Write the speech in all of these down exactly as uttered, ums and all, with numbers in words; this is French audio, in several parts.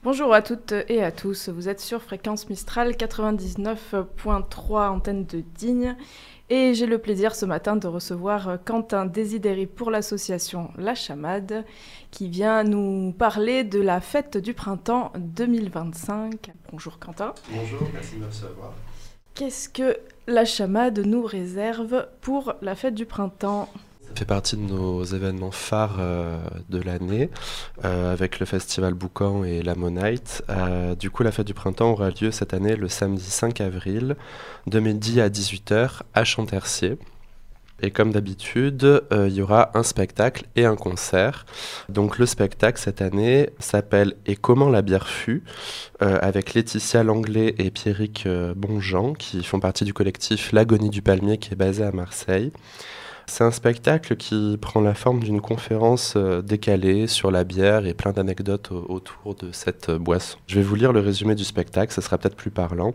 Bonjour à toutes et à tous, vous êtes sur Fréquence Mistral quatre-vingt-dix-neuf virgule trois, antenne de Digne, et j'ai le plaisir ce matin de recevoir Quentin Desideri pour l'association La Chamade, qui vient nous parler de la fête du printemps deux mille vingt-cinq. Bonjour Quentin. Bonjour, merci de me recevoir. Qu'est-ce que La Chamade nous réserve pour la fête du printemps ? Ça fait partie de nos événements phares euh, de l'année, euh, avec le festival Boucan et l'Ammonite. Euh, du coup, la fête du printemps aura lieu cette année le samedi cinq avril, de midi à dix-huit heures, à Champtercier. Et comme d'habitude, euh, il y aura un spectacle et un concert. Donc le spectacle cette année s'appelle « Et comment la bière fut ?» euh, avec Laetitia Langlais et Pierrick euh, Bonjean, qui font partie du collectif L'Agonie du Palmier, qui est basé à Marseille. C'est un spectacle qui prend la forme d'une conférence euh, décalée sur la bière et plein d'anecdotes au- autour de cette euh, boisson. Je vais vous lire le résumé du spectacle, ça sera peut-être plus parlant.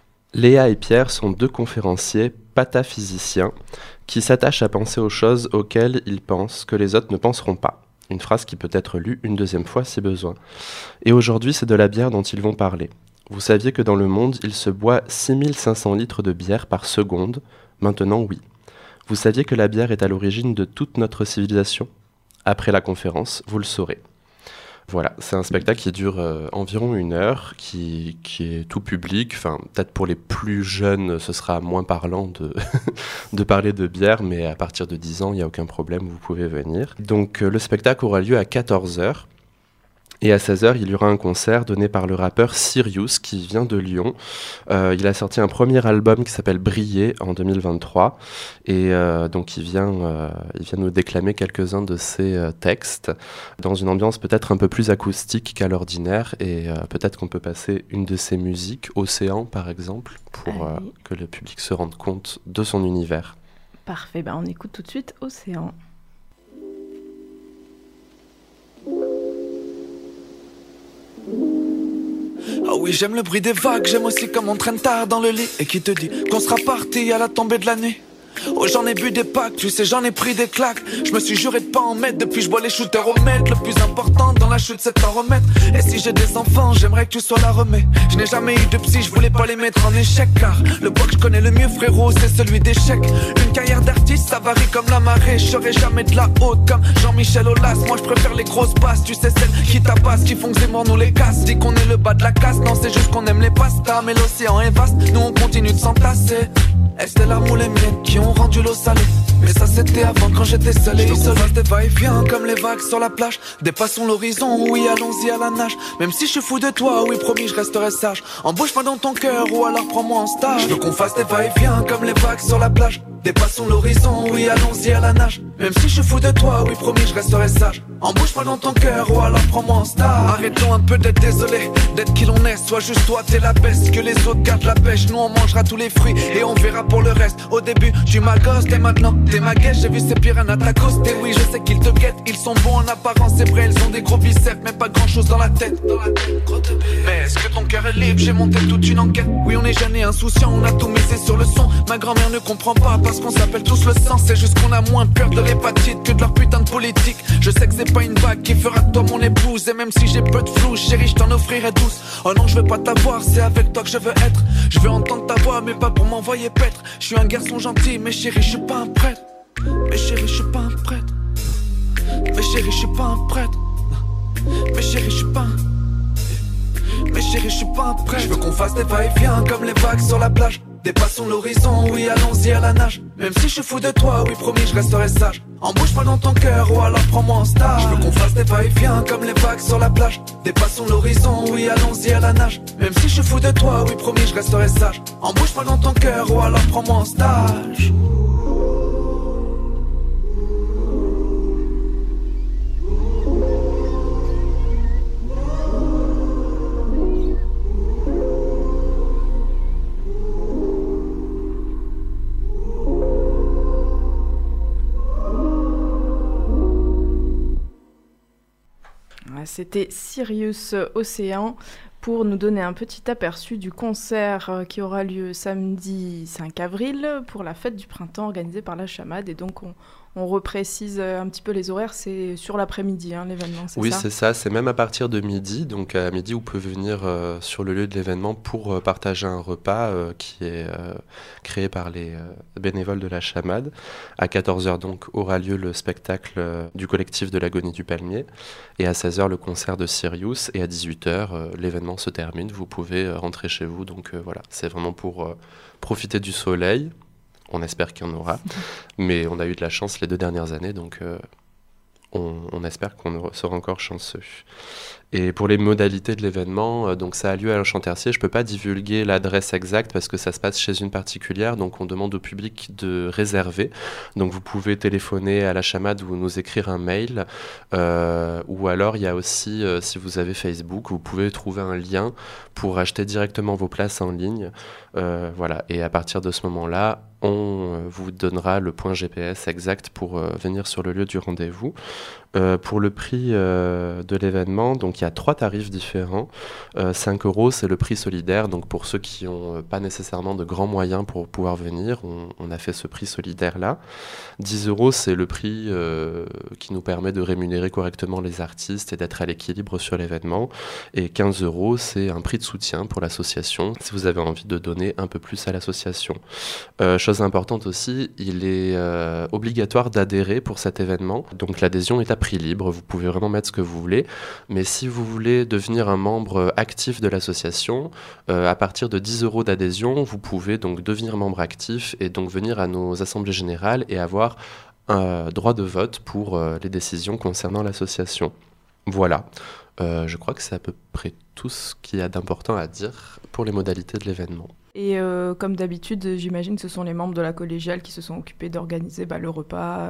Léa et Pierre sont deux conférenciers pataphysiciens qui s'attachent à penser aux choses auxquelles ils pensent que les autres ne penseront pas. Une phrase qui peut être lue une deuxième fois si besoin. Et aujourd'hui, c'est de la bière dont ils vont parler. Vous saviez que dans le monde, il se boit six mille cinq cents litres de bière par seconde ? Maintenant, oui. Vous saviez que la bière est à l'origine de toute notre civilisation ? Après la conférence, vous le saurez. Voilà, c'est un spectacle qui dure euh, environ une heure, qui, qui est tout public. Enfin, peut-être pour les plus jeunes, ce sera moins parlant de, de parler de bière, mais à partir de dix ans, il n'y a aucun problème, vous pouvez venir. Donc euh, le spectacle aura lieu à quatorze heures. Et à seize heures, il y aura un concert donné par le rappeur Sirius, qui vient de Lyon. Euh, il a sorti un premier album qui s'appelle Briller en deux mille vingt-trois. Et euh, donc, il vient, euh, il vient nous déclamer quelques-uns de ses euh, textes dans une ambiance peut-être un peu plus acoustique qu'à l'ordinaire. Et euh, peut-être qu'on peut passer une de ses musiques, Océan par exemple, pour euh, que le public se rende compte de son univers. Parfait, ben on écoute tout de suite Océan. Ah oui, j'aime le bruit des vagues, j'aime aussi comme on traîne tard dans le lit et qui te dit qu'on sera parti à la tombée de la nuit. Oh, j'en ai bu des packs, tu sais, j'en ai pris des claques. Je me suis juré de pas en mettre, depuis je bois les shooters au mètre. Le plus important dans la chute, c'est de t'en remettre. Et si j'ai des enfants, j'aimerais que tu sois la remets. Je n'ai jamais eu de psy, je voulais pas les mettre en échec. Car le bois que je connais le mieux, frérot, c'est celui d'échec. Une carrière d'artiste, ça varie comme la marée. Je serai jamais de la haute comme Jean-Michel Aulas. Moi, je préfère les grosses passes, tu sais, celles qui tabassent, qui font que Zemmour nous les casse. Dis qu'on est le bas de la casse, non, c'est juste qu'on aime les pastas. Mais l'océan est vaste, nous on continue de s'entasser. Est-ce les larmes ou les miennes qui ont rendu l'eau salée? Mais ça c'était avant quand j'étais seul et isolé. Des va-et-vient comme les vagues sur la plage. Dépassons l'horizon, oui allons-y à la nage. Même si je suis fou de toi, oui promis je resterai sage. Embauche-moi dans ton cœur ou alors prends-moi en stage. Je veux qu'on fasse des va-et-vient comme les vagues sur la plage. Dépassons l'horizon, oui allons-y à la nage. Même si je suis fou de toi, oui promis je resterai sage. Embauche-moi dans ton cœur ou alors prends-moi en stage. Arrêtons un peu d'être désolé, d'être qui l'on est. Soit juste toi t'es la peste, que les autres gardent la pêche. Nous on mangera tous les fruits et on verra pour le reste. Au début je suis ma gosse et maintenant t'es ma guette. J'ai vu ces piranhas t'accoster, oui je sais qu'ils te guettent. Ils sont bons en apparence, c'est vrai ils ont des gros biceps. Mais pas grand chose dans la tête, dans la tête. Mais est-ce que ton cœur est libre? J'ai monté toute une enquête. Oui on est jeunes et insouciants, on a tout misé sur le son. Ma grand-mère ne comprend pas parce qu'on s'appelle tous le sang. C'est juste qu'on a moins peur de l'hépatite que de leur putain de politique. Je sais que c'est pas une vague qui fera de toi mon épouse. Et même si j'ai peu de flou, chérie je t'en offrirai douce. Oh non je veux pas t'avoir, c'est avec toi que je veux être. Je veux entendre ta voix mais pas pour m'envoyer paître. Je suis un garçon gentil mais chérie je suis pas un prêtre. Mais chérie je suis pas un prêtre. Mais chérie je suis pas un prêtre. Mais chérie je suis pas un... Mais chérie je suis pas un prêtre. Je veux qu'on fasse des va-et-vient comme les vagues sur la plage. Dépassons l'horizon, oui allons-y à la nage. Même si je suis fou de toi, oui promis je resterai sage. Embauche-moi dans ton cœur ou alors prends-moi en stage. Je veux qu'on fasse des va-et-vient comme les vagues sur la plage. Dépassons l'horizon, oui allons-y à la nage. Même si je suis fou de toi, oui promis je resterai sage. Embauche-moi dans ton cœur ou alors prends-moi en stage. C'était Sirius Océan pour nous donner un petit aperçu du concert qui aura lieu samedi cinq avril pour la fête du printemps organisée par la Chamade. Et donc on, on reprécise un petit peu les horaires, c'est sur l'après-midi hein, l'événement, c'est oui, ça ? Oui, c'est ça, c'est même à partir de midi. Donc à midi, vous pouvez venir euh, sur le lieu de l'événement pour euh, partager un repas euh, qui est euh, créé par les euh, bénévoles de la Chamade. À quatorze heures, donc, aura lieu le spectacle euh, du collectif de l'Agonie du Palmier. Et à seize heures, le concert de Sirius. Et à dix-huit heures, euh, l'événement se termine. Vous pouvez euh, rentrer chez vous. Donc euh, voilà, c'est vraiment pour euh, profiter du soleil. On espère qu'il y en aura, mais on a eu de la chance les deux dernières années, donc euh, on, on espère qu'on sera encore chanceux. Et pour les modalités de l'événement, euh, donc ça a lieu à Champtercier. Je ne peux pas divulguer l'adresse exacte parce que ça se passe chez une particulière, donc on demande au public de réserver. Donc vous pouvez téléphoner à la Chamade ou nous écrire un mail, euh, ou alors il y a aussi, euh, si vous avez Facebook, vous pouvez trouver un lien pour acheter directement vos places en ligne. Euh, voilà. Et à partir de ce moment-là, on vous donnera le point G P S exact pour euh, venir sur le lieu du rendez-vous. Euh, pour le prix euh, de l'événement, donc il y a trois tarifs différents. Euh, cinq euros, c'est le prix solidaire. Donc pour ceux qui n'ont euh, pas nécessairement de grands moyens pour pouvoir venir, on, on a fait ce prix solidaire-là. dix euros, c'est le prix euh, qui nous permet de rémunérer correctement les artistes et d'être à l'équilibre sur l'événement. Et quinze euros, c'est un prix de soutien pour l'association, si vous avez envie de donner un peu plus à l'association. Euh, chose importante aussi, il est euh, obligatoire d'adhérer pour cet événement. Donc l'adhésion est à prix libre, vous pouvez vraiment mettre ce que vous voulez. Mais si vous voulez devenir un membre actif de l'association, euh, à partir de dix euros d'adhésion, vous pouvez donc devenir membre actif et donc venir à nos assemblées générales et avoir un droit de vote pour euh, les décisions concernant l'association. Voilà, euh, je crois que c'est à peu près tout ce qu'il y a d'important à dire pour les modalités de l'événement. Et euh, comme d'habitude, j'imagine que ce sont les membres de la collégiale qui se sont occupés d'organiser bah, le repas,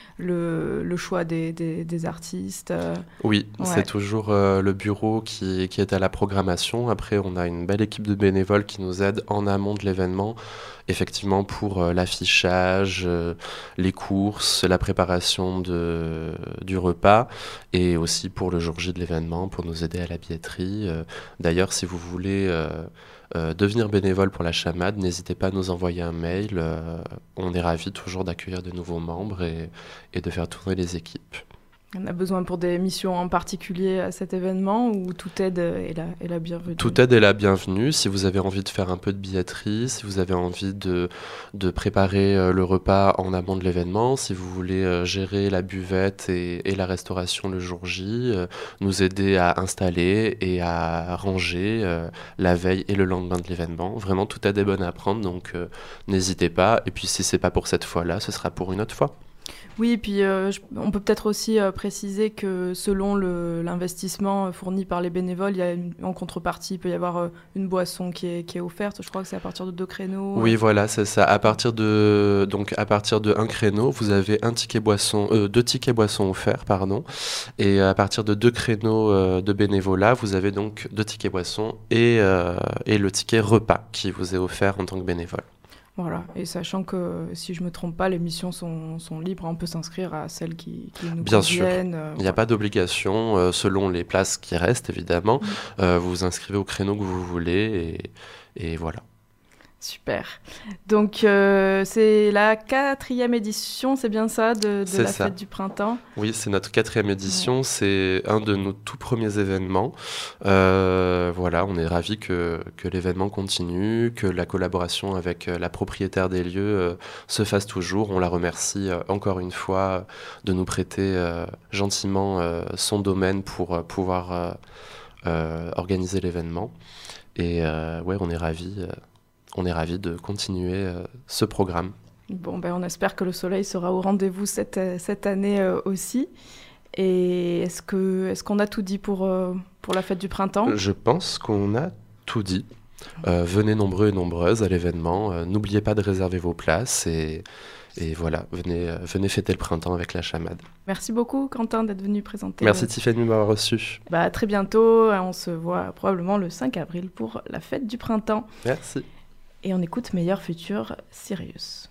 le, le choix des, des, des artistes. Euh... Oui, ouais. C'est toujours euh, le bureau qui, qui est à la programmation. Après, on a une belle équipe de bénévoles qui nous aident en amont de l'événement, effectivement pour euh, l'affichage, euh, les courses, la préparation de, du repas et aussi pour le jour J de l'événement, pour nous aider à la billetterie. Euh, d'ailleurs, si vous voulez... Euh, Euh, devenir bénévole pour la Chamade, n'hésitez pas à nous envoyer un mail. Euh, on est ravis toujours d'accueillir de nouveaux membres et, et de faire tourner les équipes. On a besoin pour des missions en particulier à cet événement ou toute aide est la, est la bienvenue? Toute aide est la bienvenue. Si vous avez envie de faire un peu de billetterie, si vous avez envie de, de préparer euh, le repas en amont de l'événement, si vous voulez euh, gérer la buvette et, et la restauration le jour J, euh, nous aider à installer et à ranger euh, la veille et le lendemain de l'événement. Vraiment, toute aide est bonne à prendre, donc euh, n'hésitez pas. Et puis si c'est pas pour cette fois-là, ce sera pour une autre fois. Oui, et puis euh, je, on peut peut-être aussi euh, préciser que selon le, l'investissement fourni par les bénévoles, il y a une, en contrepartie, il peut y avoir euh, une boisson qui est, qui est offerte. Je crois que c'est à partir de deux créneaux. Oui, euh. voilà, c'est ça. À partir de donc à partir de un créneau, vous avez un ticket boisson, euh, deux tickets boissons offerts, pardon. Et à partir de deux créneaux euh, de bénévolat, vous avez donc deux tickets boissons et euh, et le ticket repas qui vous est offert en tant que bénévole. Voilà, et sachant que, si je ne me trompe pas, les missions sont, sont libres, on peut s'inscrire à celles qui, qui nous Bien conviennent. sûr, euh, il n'y a voilà. pas d'obligation, euh, selon les places qui restent, évidemment. Mmh. Euh, vous vous inscrivez au créneau que vous voulez, et, et voilà. Super. Donc, euh, c'est la quatrième édition, c'est bien ça, de, de la ça. fête du printemps? Oui, c'est notre quatrième édition. Ouais. C'est un de nos tout premiers événements. Euh, voilà, on est ravis que, que l'événement continue, que la collaboration avec la propriétaire des lieux euh, se fasse toujours. On la remercie euh, encore une fois de nous prêter euh, gentiment euh, son domaine pour euh, pouvoir euh, euh, organiser l'événement. Et euh, ouais, on est ravis. Euh, On est ravis de continuer euh, ce programme. Bon, ben, on espère que le soleil sera au rendez-vous cette, cette année euh, aussi. Et est-ce, que, est-ce qu'on a tout dit pour, euh, pour la fête du printemps? Je pense qu'on a tout dit. Euh, venez nombreux et nombreuses à l'événement. Euh, n'oubliez pas de réserver vos places. Et, et voilà, venez, euh, venez fêter le printemps avec la Chamade. Merci beaucoup, Quentin, d'être venu présenter. Merci, euh... Tiffany, de m'avoir reçu. Bah, à très bientôt. On se voit probablement le cinq avril pour la fête du printemps. Merci. Et on écoute Meilleur Futur, Sirius.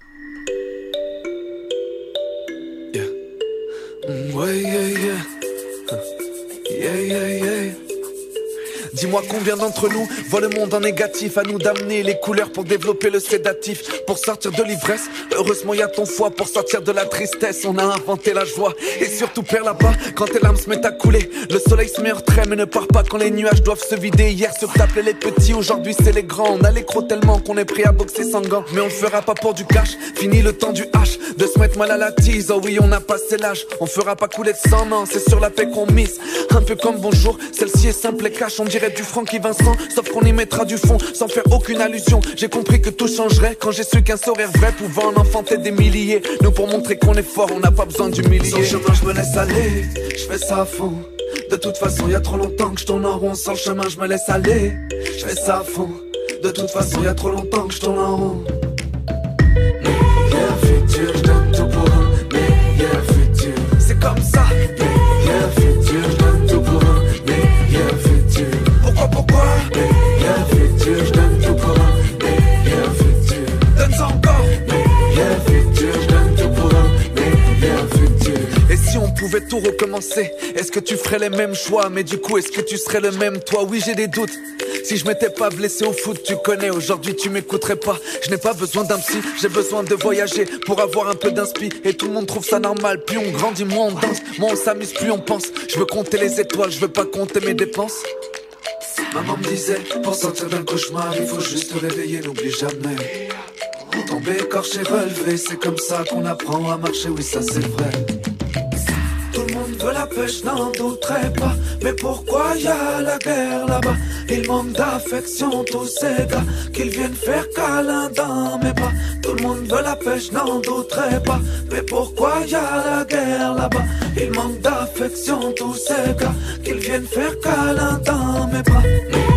Yeah. Mm, ouais, yeah, yeah. Huh. Yeah, yeah, yeah. Dis-moi combien d'entre nous voient le monde en négatif. À nous d'amener les couleurs pour développer le sédatif. Pour sortir de l'ivresse, heureusement y a ton foie. Pour sortir de la tristesse, on a inventé la joie. Et surtout perd là-bas, quand tes larmes se mettent à couler. Le soleil se met en retrait mais ne part pas quand les nuages doivent se vider. Hier sur t'appelait les petits, aujourd'hui c'est les grands. On a l'écro tellement qu'on est prêt à boxer sans gants. Mais on le fera pas pour du cash, fini le temps du H. De se mettre mal à la tise, oh oui on a passé l'âge. On fera pas couler de sang, non, c'est sur la paix qu'on mise. Un peu comme bonjour, celle-ci est simple et cash. On dirait du Francky Vincent, sauf qu'on y mettra du fond sans faire aucune allusion. J'ai compris que tout changerait quand j'ai su qu'un sourire vrai pouvait en enfanter des milliers. Nous pour montrer qu'on est fort, on n'a pas besoin d'humilier. Sans chemin je me laisse aller, je fais ça à fond. De toute façon y a trop longtemps que je tourne en rond. Sans chemin je me laisse aller, je fais ça à fond. De toute façon y a trop longtemps que je tourne en rond. Meilleur futur, je donne tout pour un meilleur futur. C'est comme ça. Meilleur futur, je donne tout pour un meilleur futur. Pourquoi, pourquoi? Meilleur futur, je donne tout pour un meilleur futur. Donne-en encore. Meilleur futur, je donne tout pour un meilleur futur. Et si on pouvait tout recommencer, est-ce que tu ferais les mêmes choix? Mais du coup, est-ce que tu serais le même toi? Oui, j'ai des doutes. Si je m'étais pas blessé au foot, tu connais, aujourd'hui tu m'écouterais pas. Je n'ai pas besoin d'un psy, j'ai besoin de voyager pour avoir un peu d'inspi. Et tout le monde trouve ça normal, plus on grandit, moins on danse. Moins on s'amuse, plus on pense. Je veux compter les étoiles, je veux pas compter mes dépenses. Maman me disait, pour sortir d'un cauchemar, il faut juste te réveiller, n'oublie jamais. Tomber, écorché, relevé, c'est comme ça qu'on apprend à marcher, oui ça c'est vrai. Tout le monde veut la pêche, n'en douterait pas. Mais pourquoi y a la guerre là-bas? Il manque d'affection, tous ces gars qu'ils viennent faire câlin dans mes bras. Tout le monde veut la pêche, n'en douterait pas. Mais pourquoi y a la guerre là-bas? Il manque d'affection, tous ces gars qu'ils viennent faire câlin dans mes bras.